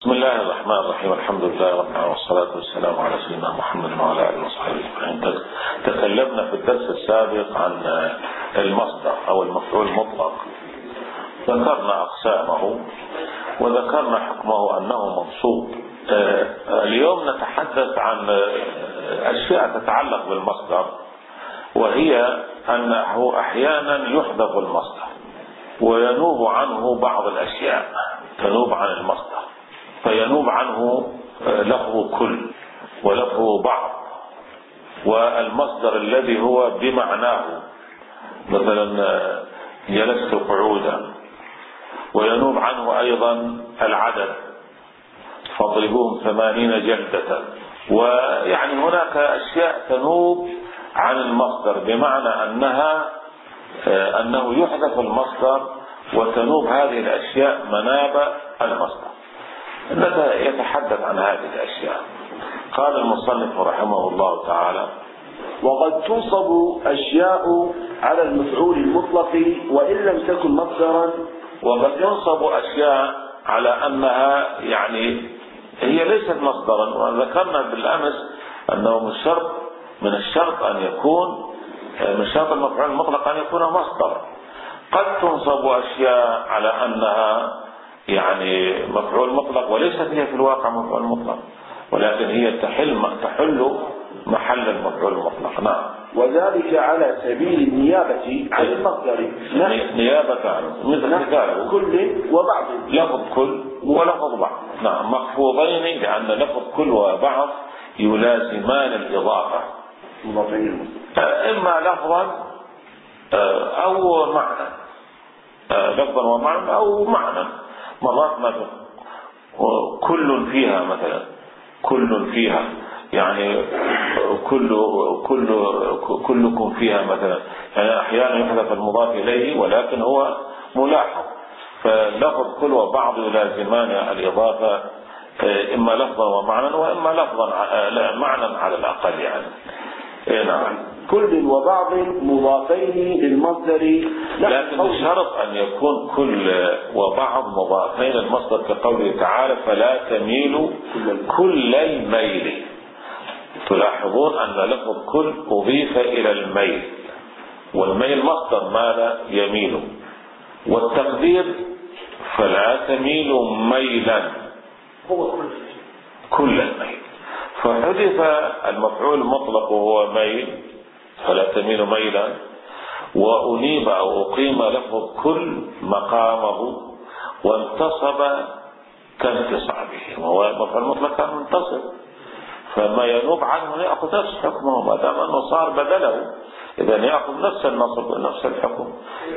بسم الله الرحمن الرحيم. الحمد لله رب العالمين والصلاة والسلام على سيدنا محمد وعلى آله وصحبه أجمعين. تكلمنا في الدرس السابق عن المصدر أو المفعول المطلق، ذكرنا أقسامه وذكرنا حكمه أنه منصوب. اليوم نتحدث عن أشياء تتعلق بالمصدر، وهي أنه أحيانا يحذف المصدر وينوب عنه بعض الأشياء، تنوب عن المصدر، فينوب عنه لفظ كل ولفظ بعض، والمصدر الذي هو بمعناه، مثلا جلست قعودا، وينوب عنه أيضا العدد، فاضربوهم 80 جلدة. ويعني هناك أشياء تنوب عن المصدر بمعنى أنه يحذف المصدر وتنوب هذه الأشياء مناب المصدر. يتحدث عن هذه الأشياء. قال المصنف رحمه الله تعالى: وقد تنصب أشياء على المفعول المطلق وإن لم تكن مصدرا. وقد ينصب أشياء على أنها يعني هي ليست مصدرا، وذكرنا بالأمس أنه من الشرط أن يكون من شرط المفعول المطلق أن يكون مصدر. قد تنصب أشياء على أنها يعني مفعول مطلق وليست هي في الواقع مفعول مطلق، ولكن هي تحل محل المفعول المطلق. نعم. وذلك على سبيل النيابة عن المصدر. نيابة عنه، مثل مثاله كل وبعض، لفظ كل ولفظ بعض. نعم، مخفوضين لأن لفظ كل وبعض يلازمان الإضافة، إما لفظا أو معنى، لفظا ومعنى أو معنى. مرات مثلا كل فيها، مثلا كل فيها يعني كلكم فيها مثلا، يعني أحيانا يحذف المضاف إليه ولكن هو ملاحظ. فلفظ كل وبعض يلازمان الإضافة، إما لفظا ومعنى وإما لفظا معنى على الأقل يعني. نعم. كل وبعض مضافين للمصدر، لكن الشرط أن يكون كل وبعض مضافين للمصدر، كقوله تعالى: فلا تميلوا كل الميل. تلاحظون أن لفظ كل أضيف إلى الميل، والميل مصدر مال يميل، والتقدير فلا تميلوا ميلا هو كل الميل، فحذف المفعول المطلق وهو ميل، فلا تميل ميلا، وأنيب أو أقيم لفظ كل مقامه وانتصب كانتصابه، وهو المفعول المطلق كان منتصب، فما ينوب عنه يأخذ نفس حكمه ما دام أنه صار بدله، إذا يأخذ نفس النصب ونفس الحكم،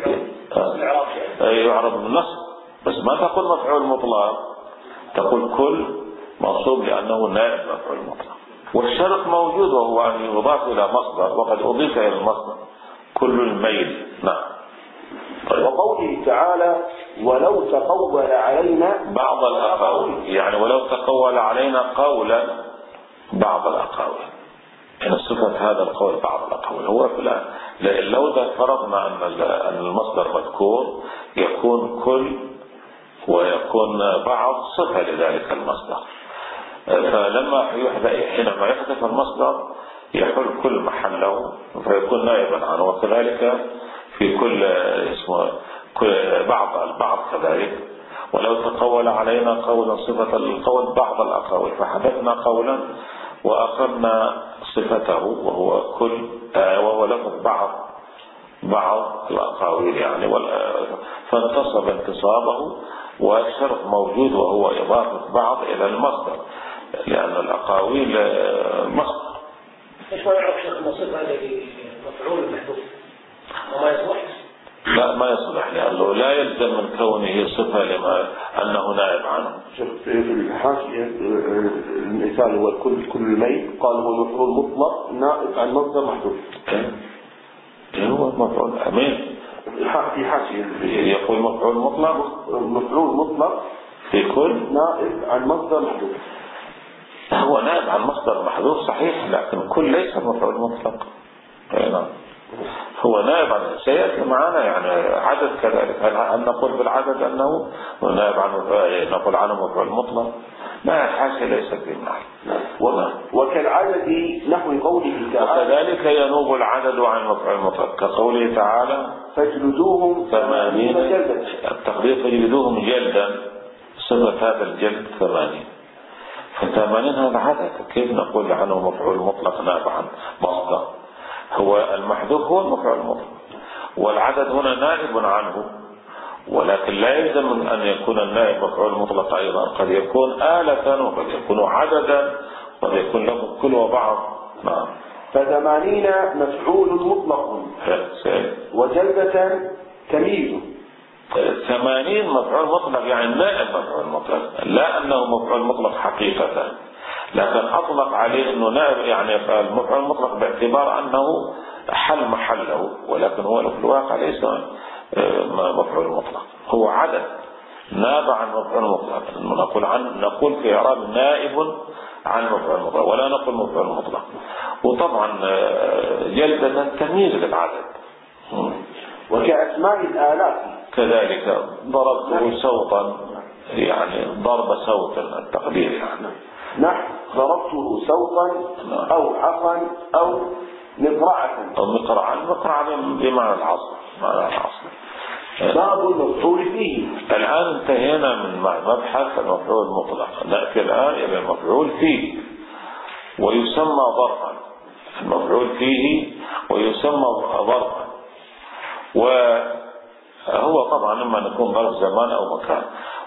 يعرض بالنصب. بس ما تقول مفعول مطلق، تقول كل منصوب لأنه نائب مفعول مطلق. والشرط موجود وهو أن يضاف إلى مصدر، وقد أضيف إلى المصدر كل الميل. نعم. وقوله تعالى: ولو تقول علينا بعض الأقاويل، يعني ولو تقول علينا قولا بعض الأقاويل، يعني صفة هذا القول بعض الأقاويل. هو لو فرضنا أن المصدر مذكور يكون كل ويكون بعض صفة لذلك المصدر، حينما يحذف المصدر يحل كل محله فيكون نائبا عنه. وكذلك في كل بعض كذلك. ولو تقول علينا قولا صفة القول بعض الأقاويل، فحذفنا قولا وأخذنا صفته وهو كل، وهو لفظ بعض الأقاويل يعني، فانتصب انتصابه. والشرط موجود وهو إضافة بعض إلى المصدر، لأن الأقاويل مصدر. ايش ما يعرف شيخ نصيب هذا المفعول المحذوف وما يصلح؟ لا، ما يصلح، لأنه لا يلزم من كونه صفة لما أنه نائب عنه. في الحاشية المثال هو كل الميل، قال هو مفعول مطلق نائب عن مصدر محذوف. هو مفعول أمين في حاشية يقول مفعول مطلق في كل نائب عن مصدر محذوف. هو نائب عن مصدر محذوف صحيح، لكن كل ليس مفعول مطلق. نعم، هو نائب عن سيأتي معنا يعني عدد كذلك. هل نقول بالعدد أنه نائب عن نقول عنه مفعول مطلق؟ لا الحاشية ليست بمعنى. وكالعدد نحو قوله تعالى وكذلك ينوب العدد عن مفعول مطلق كقوله تعالى فاجلدوهم 80 جلدة. التقدير فاجلدوهم جلدا، صفة هذا الجلد 80. ف80 هذا عدد، كيف نقول عنه مفعول مطلق نائب عن مصدر؟ هو المحذوف هو المفعول المطلق، والعدد هنا نائب عنه، ولكن لا يلزم أن يكون النائب مفعول مطلق أيضا، قد يكون آلة وقد يكون عددا وقد يكون له كل وبعض. نعم. ف80 مفعول مطلق وجلدة تمييز. 80 مفعول مطلق يعني نائب مفعول مطلق، لا أنه مفعول مطلق حقيقة، لكن أطلق عليه أنه نائب، يعني المفعول مطلق باعتبار أنه حل محله، ولكن هو في الواقع ليس مفعول مطلق، هو عدد ناب عن مفعول مطلق. نقول في إعراب نائب عن مفعول مطلق ولا نقول مفعول مطلق. وطبعا جلدة تمييز للعدد. وكأسماء الآلات كذلك ضربته صوتا، يعني ضرب صوت التقدير يعني نحو ضربته صوتا أو عصا أو مقرعة. أو مقرعة بمعنى العصر، معنى العصر. باب المفعول فيه. الآن انتهينا من مبحث المفعول المطلق، نأتي الآن إلى المفعول فيه، ويسمى ظرفا. المفعول فيه ويسمى ظرفا، وهو طبعا إما أن يكون ظرف زمان أو مكان،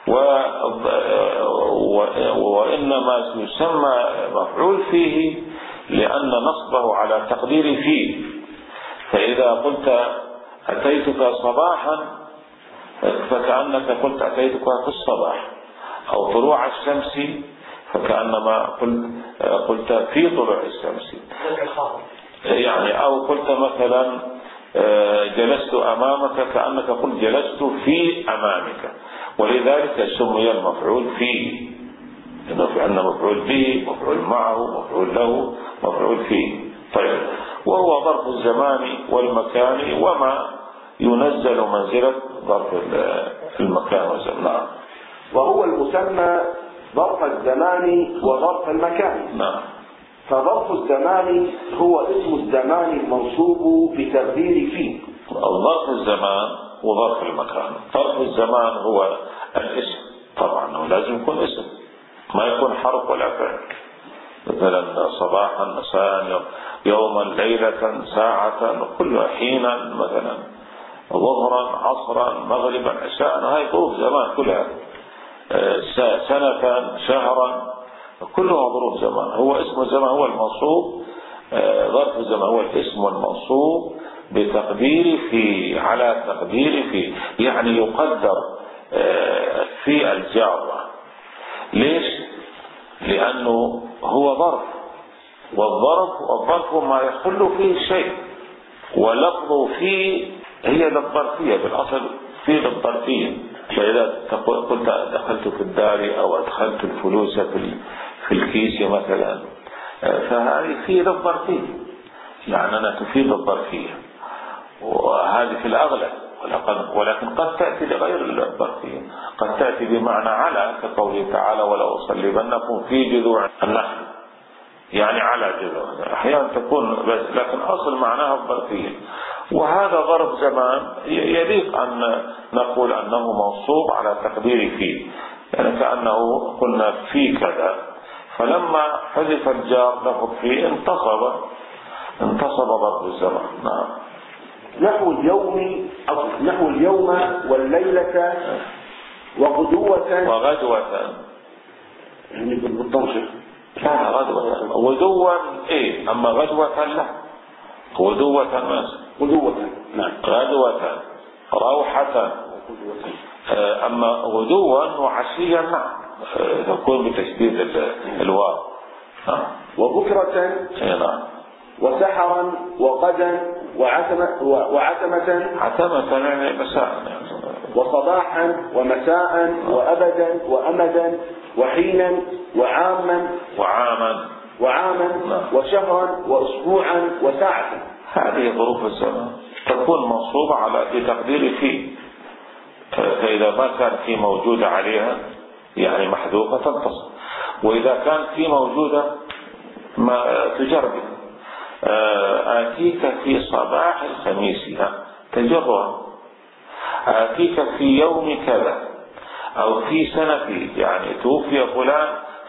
وإنما يسمى مفعول فيه لأن نصبه على تقدير فيه. فإذا قلت أتيتك صباحا فكأنك قلت أتيتك في الصباح، أو طلوع الشمس فكأنما قلت في طلوع الشمس يعني، أو قلت مثلا جلست أمامك كأنك قلت جلست في أمامك. ولذلك سمي المفعول فيه، لأن مفعول به، مفعول معه، مفعول له، مفعول فيه. طيب، وهو ظرف الزمان والمكان وما ينزل منزلة ظرف المكان والزمان. وهو المسمى ظرف الزمان وظرف المكان. نعم. فظرف الزمان هو اسم الزمان المنصوب بتقدير فيه. ظرف الزمان وظرف المكان. ظرف الزمان هو الاسم، طبعا لازم يكون اسم، ما يكون حرف ولا فعل. مثلا صباحا، مساء، يوما، ليلة، ساعة، كل حينا، مثلا ظهرا، عصرا، مغربا، عشاء، هاي ظروف زمان كلها. سنة، شهرا، كلها ظروف زمان. هو اسم الزمان هو المنصوب، ظرف الزمان هو الاسم المنصوب بتقدير في، على تقدير في، يعني يقدر في الجارة. ليش؟ لأنه هو ظرف، والظرف ما يخل فيه شيء، ولفظه فيه هي للظرفية بالأصل، في للظرفية. فإذا قلت دخلت في الدار أو أدخلت الفلوس في الكيس مثلا، فهذه في للظرفية، يعني أنا تفيد الظرفية، وهذه في الأغلب. ولكن قد تأتي لغير الظرفية، قد تأتي بمعنى على، كقوله تعالى ولا أصلبنكم في جذوع النخل، يعني على جذوع. أحيانا تكون بس، لكن أصل معناها الظرفية. وهذا ظرف زمان يليق أن نقول أنه منصوب على تقدير فيه، يعني كأنه قلنا في كذا، فلما حذف الجار له فيه انتصب ظرف الزمان. نعم. نحو اليوم والليلة وغدوة يعني بالضمشة. لا، غدوة. غدوة إيه، أما غدوة لا. غدوة نعم. غدوة روحة. أما غدوة وعشية نعم تكون بتشديد الواو. وبكرة نعم. وسحرا وغدا وعتمة يعني مساء، وصباحا ومساء وأبدا وأمدا وحينا وعاما وشهرا وأسبوعا وساعة. هذه ظروف الزمان تكون منصوبة على بتقدير فيه، فإذا ما كان في موجودة عليها يعني محذوفة تنتصب. وإذا كانت في موجودة ما تجر بها. آتيك في صباح الخميس تجرها، آتيك في يوم كذا، أو في سنة، يعني توفي فلان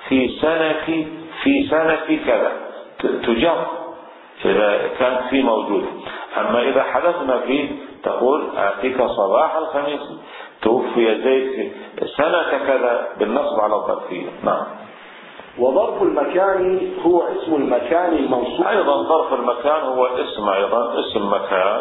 في سنة كذا تجر إذا كانت في موجودة. أما إذا حدثنا فيه تقول آتيك صباح الخميس توفي زيد سنة كذا بالنصب على الظرفية. نعم. وظرف المكان هو اسم المكان المنصوب. أيضا ظرف المكان هو اسم مكان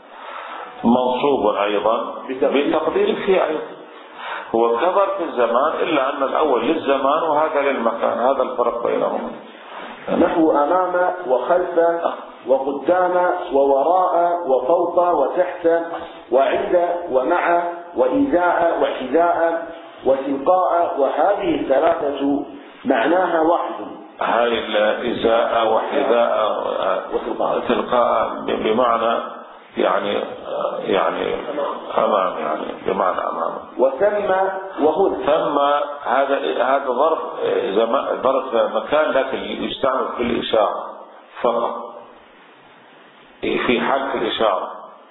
منصوب أيضا بتقدير فيه أيضا، هو كظرف الزمان إلا أن الأول للزمان وهذا للمكان، هذا الفرق بينهم. نحو أمام وخلف وقدام ووراء وفوق وتحت وعند ومع وإزاء وحذاء وتلقاء، وهذه الثلاثة معناها واحد. هاي الإزاء وحذاء وتلقاء بمعنى يعني أمام، يعني بمعنى أمام. وثم وهنا ثم هذا ظرف مكان، لكن يستعمل في الإشارة فقط، في حالة الإشارة.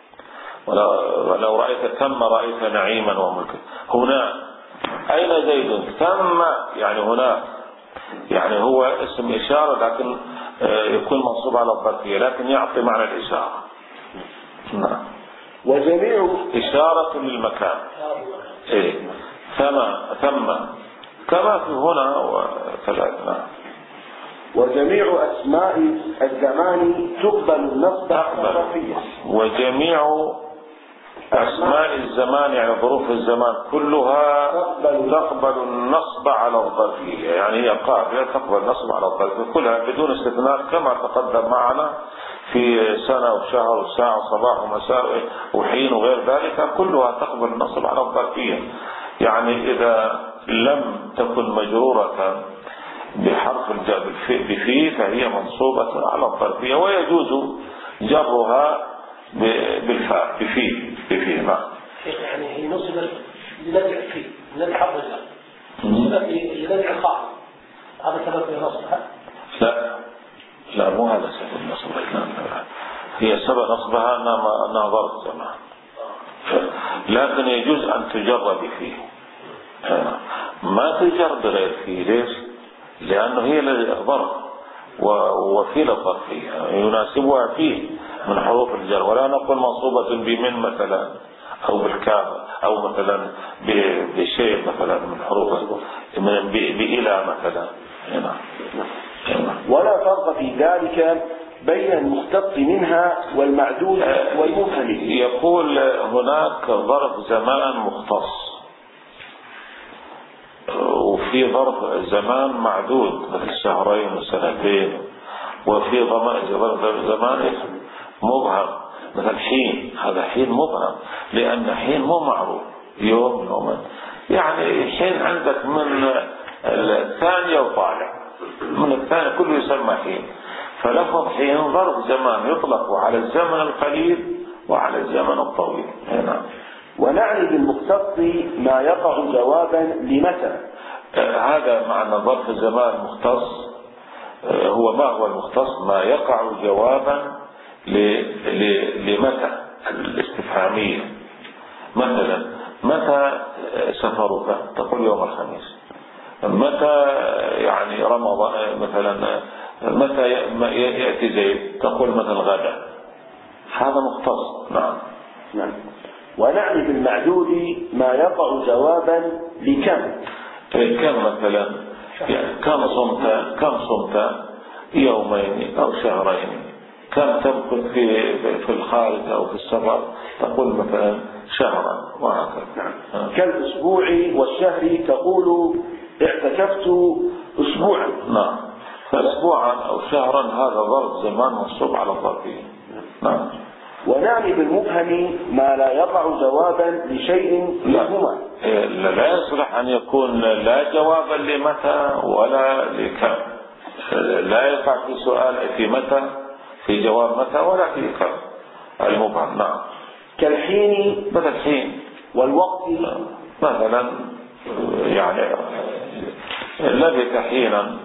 ولو رأيت ثم رأيت نعيما وملكا. هنا أين زيد؟ ثم يعني هناك، يعني هو اسم إشارة لكن يكون منصوب على الظرفية، لكن يعطي معنى الإشارة. نعم. وجميع إشارة للمكان. إيه. ثم كما في هنا وكذلك. وجميع أسماء الزمان تقبل النصب على الظرفية. وجميع أسماء الزمان يعني ظروف الزمان كلها تقبل النصب على الظرفية، يعني هي قابلة تقبل النصب على الظرفية كلها بدون استثناء، كما تقدم معنا في سنة وشهر وساعة وصباح ومساء وحين وغير ذلك، كلها تقبل النصب على الظرفية. يعني إذا لم تكن مجرورة بحرف الجر بفيه فهي منصوبة على الظرفية، ويجوز جرها بالفاء بفيه. نعم. يعني هي نصبت لنزع فيه، لنزع حرف الجر، نصبت لنزع الخاطب، هذا سبب نصبها؟ لا مو هذا سبب نصبها، هي سبب نصبها أنها ظرف زمان، لكن يجوز أن تجر بفيه، ما تجر بغير فيه. ليش؟ لأنه هي الظرف وفي الظرفية يناسبها فيه من حروف الجر، ولا نقول منصوبة بمن مثلا أو بالكاف أو مثلا بشيء مثلا من حروف بإلى مثلا. ولا فرق في ذلك بين المختص منها والمعدود والمبهم. يقول هناك ظرف زمان مختص وفي ظرف زمان معدود مثل شهرين وسنتين، وفي ظرف زمان مبهم مثل حين، هذا حين مبهم لأن حين مو معروف يوم يومين، يعني حين عندك من الثانية وطالع، من الثانية كله يسمى حين. فلفظ حين ظرف زمان يطلق على الزمن القليل وعلى الزمن الطويل. هنا ونعني بالمختص ما يقع جوابا لمتى. هذا معنى ظرف الزمان المختص. هو ما هو المختص؟ ما يقع جوابا لمتى الاستفهامية. مثلا متى سفرك؟ تقول يوم الخميس. متى يعني رمضان مثلا، متى يأتي زيد؟ تقول مثلا غدا. هذا مختص. نعم. ونعني بالمعدود ما يقع جوابا لكم. كم مثلا، يعني كم صمت يومين أو شهرين، كم تمكث في الخارج أو في السفر، تقول مثلا شهرا وهكذا. كالأسبوع والشهر تقول اعتكفت أسبوعا. نعم. فأسبوعا أو شهرا هذا ظرف زمان منصوب على الظرفية. نعم. ونعني بالمبهم ما لا يقع جوابا لشيء منهما. لا يصلح أن يكون لا جوابا لمتى ولا لكم، لا يقع في سؤال في متى في جواب متى ولا في كم المبهم. نعم. كالحين مثل الحين والوقت مثلا، يعني لبث حينا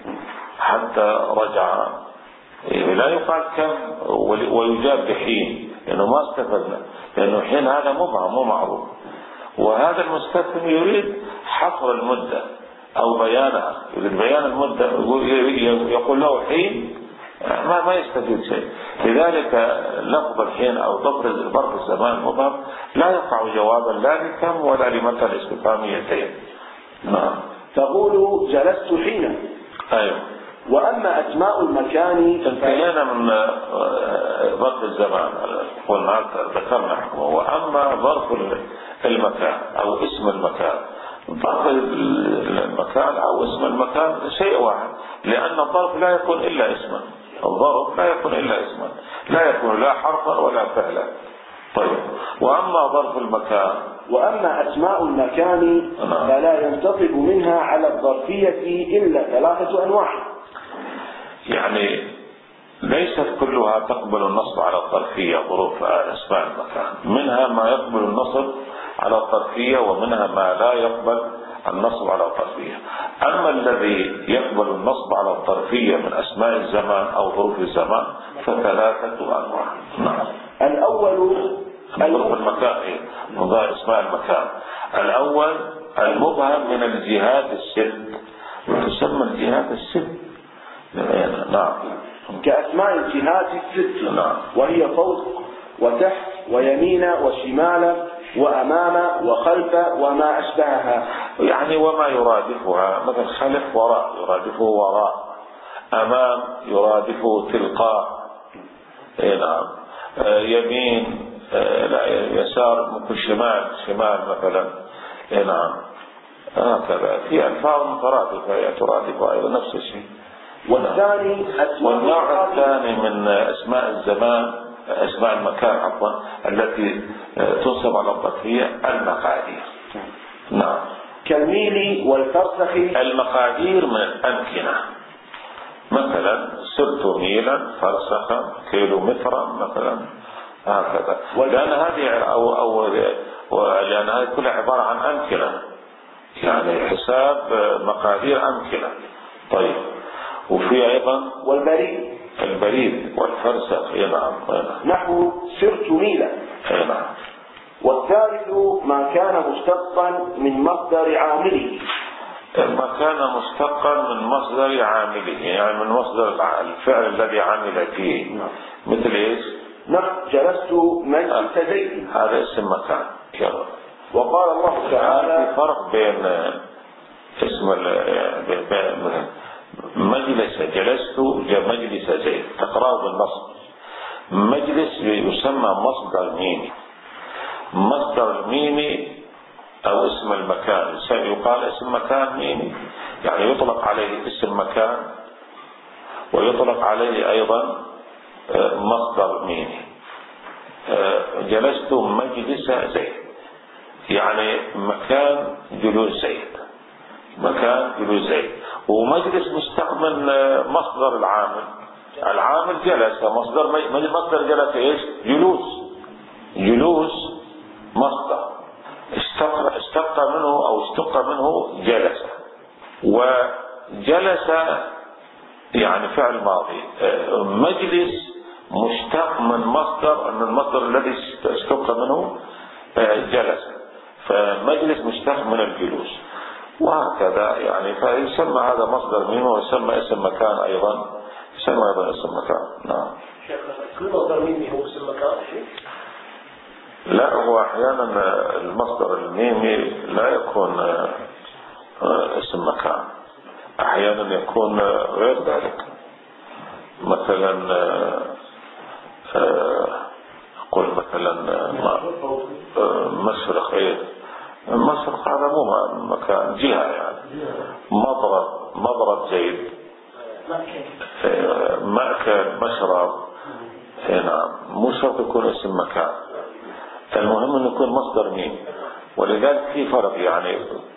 حتى رجع، لا يقال كم ويجاب بحين، لأنه ما استفدنا، لأنه حين هذا مبهم مو معروف، وهذا المستفهم يريد حصر المدة أو بيانها، يريد بيان المدة، يقول له حين ما يستفيد شيء. لذلك لفظ الحين أو ظرف الزمان المبهم لا يقع جوابا لا لكم ولا لمتى الاستفهاميتين. نعم. تقول جلست حينا. أيوه. وأما أسماء المكان انتهينا من ظرف الزمان، قلنا ذكرنا، وأما ظرف المكان أو اسم المكان. ظرف المكان أو اسم المكان شيء واحد، لأن الظرف لا يكون إلا اسما، الظرف لا يكون إلا اسما، لا يكون لا حرفا ولا فعلا. طيب، وأما ظرف المكان، وأما أسماء المكان فلا ينتصب منها على الظرفية إلا 3 أنواع. يعني ليست كلها تقبل النصب على الظرفية، ظروف أسماء المكان، منها ما يقبل النصب على الظرفية ومنها ما لا يقبل النصب على الظرفية. أما الذي يقبل النصب على الظرفية من أسماء الزمان أو ظروف الزمان ف3 أنواع. نعم. الأول ظروف المكان، من أسماء المكان. الأول المبهم من الجهات الست، وتسمى الجهات الست. نعم. كأسماء الجهات الست. نعم. وهي فوق وتحت ويمين وشمال وأمام وخلف وما أشبهها. يعني وما يرادفها، مثل خلف وراء يرادفه وراء، أمام يرادفه تلقاء. نعم. يمين، لا يسار، ممكن شمال مثلا. نعم. هكذا في ألفاظ مترادفة ترادفها أيضا نفس الشيء. والنوع الثاني من أسماء الزمان، أسماء المكان عفوا، التي تنصب على الظرفية المقادير. نعم. كالميل والفرسخ. المقادير من الأمكنة، مثلا سرت ميلا، فرسخا، كيلومترا مثلا، هكذا. لأن هذه كلها عبارة عن أمكنة، يعني حساب مقادير أمكنة. طيب، وفي أيضا البريد والفرسخ. نعم. نحو سرت ميلا. نعم. والثالث ما كان مشتقا من مصدر عامله. ما كان مشتقا من مصدر عامله، يعني من مصدر الفعل الذي عمل فيه. مثل ايش؟ جلست مجلس زيد، هذا اسم مكان. وقال الله تعالى في فرق بين اسم مجلس، جلست مجلس زيد، تقرأه بالنصب. مجلس يسمى مصدر ميمي، مصدر الميمي أو اسم المكان يقال اسم مكان ميمي، يعني يطلق عليه اسم مكان ويطلق عليه أيضا مصدر ميمي. جلست مجلس زيد، يعني مكان جلوس زيد، مكان جلوس زيد. ومجلس مشتق من مصدر العامل جلس، مصدر جلس ايش؟ جلوس مصدر اشتق منه جلس. وجلس يعني فعل ماضي. مجلس مشتق من مصدر، من المصدر الذي اشتق منه جلس، فمجلس مشتق من الجلوس، وهكذا. يعني فيسمى هذا مصدر ميم، ويسمى اسم مكان أيضا، يسمى أيضا اسم مكان. نعم. كل مصدر ميمي هو اسم مكان؟ لا، هو أحيانا المصدر الميمي لا يكون اسم مكان، أحيانا يكون غير ذلك. مثلا أقول مثلا مشرق، مشرق هذا مو مكان، جهة يعني. مضرب زيد، مأكل، مشرب. نعم. مو شرط يكون اسم مكان، المهم أن يكون مصدر ميم. ولذلك في فرق، يعني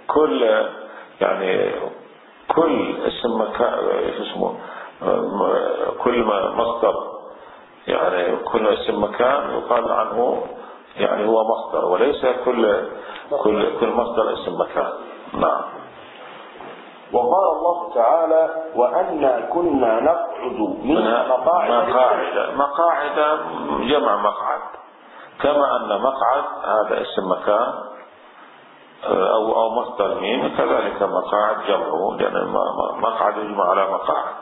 كل اسم مكان اسمه، كل مصدر، يعني كل اسم مكان يقال عنه يعني هو مصدر، وليس كل مصدر اسم مكان. نعم. وقال الله تعالى وأنا كنا نقعد منها مقاعد جمع مقعد، كما أن مقعد هذا اسم مكان أو مصدر ميم، كذلك مقاعد جمعه، لأن مقعد يجمع على مقاعد.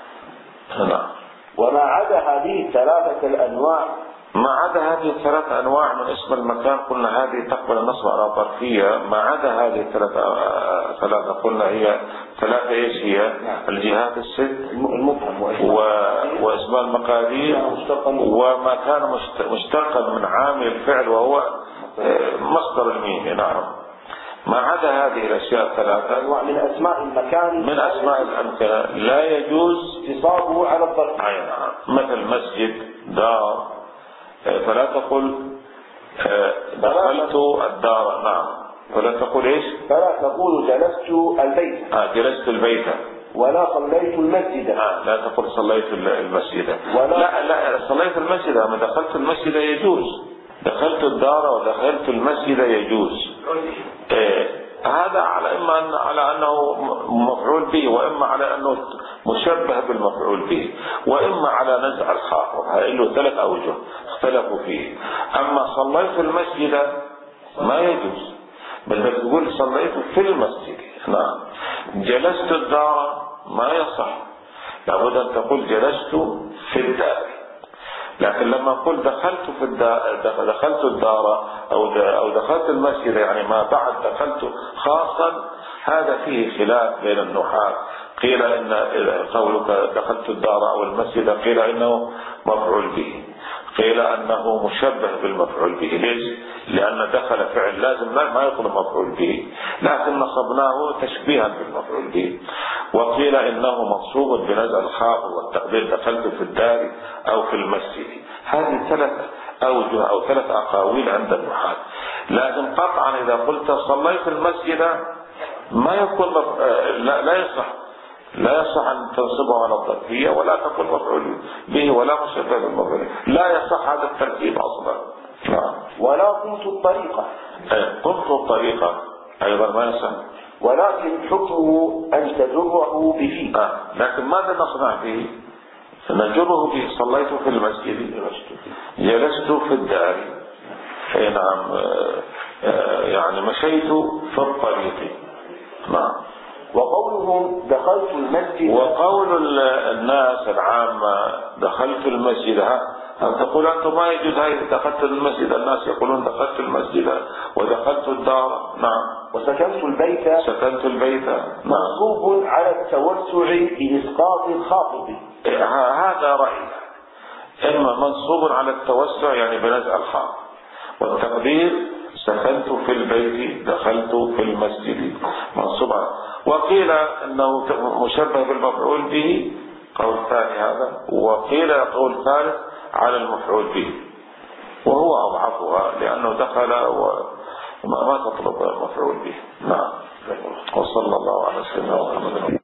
وما عدا هذه الثلاثة الأنواع، ما عدا هذه الثلاث أنواع من اسم المكان قلنا هذه تقبل النصب على ظرفية. ما عدا هذه الثلاثة قلنا هي ثلاثة إيش هي؟ الجهات الست، المبهم واسم المقادير، وما كان مشتقا من عامل الفعل وهو مصدر الميم. نعم. ما عدا هذه الأشياء الثلاثة من أسماء المكان، من أسماء الأمكنة لا يجوز اتصابه على الظرف. نعم. مثل مسجد، دار، فلا تقل دخلت الدار. نعم. فلا تقول ايش؟ فلا تقول جلست البيت. جلست البيت. ولا صليت المسجد. لا تقول صليت المسجد. لا صليت المسجد. أما دخلت المسجد يجوز. دخلت الدار ودخلت المسجد يجوز. هذا على إما على أنه مفعول به، وإما على أنه مشبه بالمفعول به، وإما على نزع الخافض. هاي له ثلاث أوجه اختلفوا فيه. أما صليت المسجد ما يجوز، بل تقول صليت في المسجد. نعم. جلست الدار ما يصح، لابد أن تقول جلست في الدار. لكن لما أقول دخلت الدار أو دخلت المسجد، يعني ما بعد دخلت خاصا، هذا فيه خلاف بين النحاة. قيل إن قولك دخلت الدار أو المسجد قيل إنه مفعول به، قيل أنه مشبه بالمفعول به. ليش؟ لأن دخل فعل لازم ما يكون مفعول به، لكن نصبناه تشبيها بالمفعول به. وقيل إنه منصوب بنزع الخافض والتقدير دخلت في الدار أو في المسجد. هذه ثلاث أوجه أو ثلاث أقاويل عند النحاة. لازم قطعا إذا قلت صليت المسجد ما يكون لا يصح أن تنصبه على الظرفية، ولا تكون مفعول به، ولا مشبه بالمفعول. لا يصح هذا الترتيب أصلا. ولا قمت الطريقة. قمت الطريقة أيضا ما يصح، ولكن حكمه أن تجره بفيه. لكن ماذا نصنع به؟ نجره به. صليت في المسجد، جلست في الدار. نعم. يعني مشيت في الطريق. نعم. وقولهم دخلت المسجد، وقول الناس العامة دخلت المسجد، أن تقول أنت ما يجوز هاي دخلت المسجد. الناس يقولون دخلت المسجد ودخلت الدار. نعم. وسكنت البيت منصوب على التوسع بإسقاط الخافض. هذا رأي، إما منصوب على التوسع يعني بنزع الخافض، والتقدير سكنت في البيت دخلت في المسجد منصوب. وقيل انه مشبه بالمفعول به، قول ثاني هذا. وقيل قول ثالث على المفعول به، وهو اضعفها لانه دخل وما تطلب المفعول به. نعم. وصلى الله على سيدنا محمد.